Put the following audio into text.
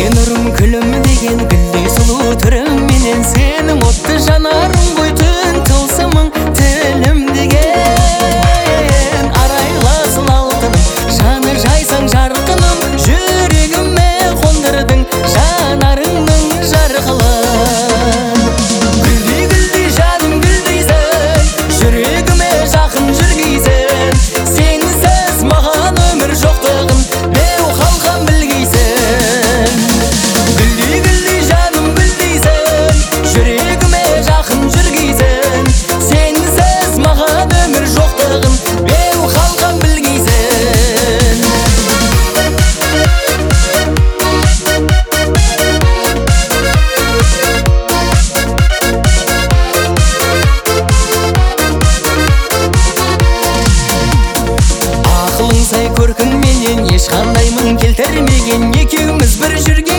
нұрым күлім деген гүлдей сұлу түрің менен сенің отты жанарың ғой түн тылсымың тілім деген арайласың алтыным жаны жайсаң жарқыным жүрегіме қондырдың жанарыңның жарқылын гүлдей гүлдей жаным гүлдейсің жүрегіме жақын жүргейсің сенсіз маған өмір жоқтығын беу қалқам білгейсің гүлдей гүлдей жаным гүлдейсің жүрегіме жақын жүргейсің сенсіз маған өмір жоқтығын беу қалқам білгейсің ақылың сай көркіңменен ешқандай мың келтірмеген екеуміз бір жүрген